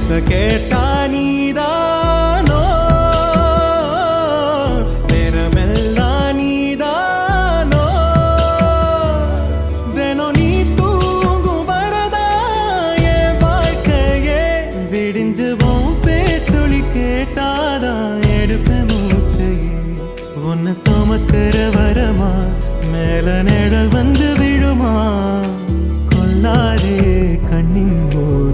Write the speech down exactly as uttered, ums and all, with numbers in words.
கேட்டா நீதானோ நேரமெல்லாம் நீதானோ தினம் நீ தூங்கும் வரதா என் வாழ்க்கையே விடிஞ்சுவோம் பேச்சொலி கேட்டாதான் எடுப்ப மூச்சையே உன்னை சுமக்கிற வரமா மேல நிழல் வந்து விழுமா கொல்லாதே கண்ணின் போது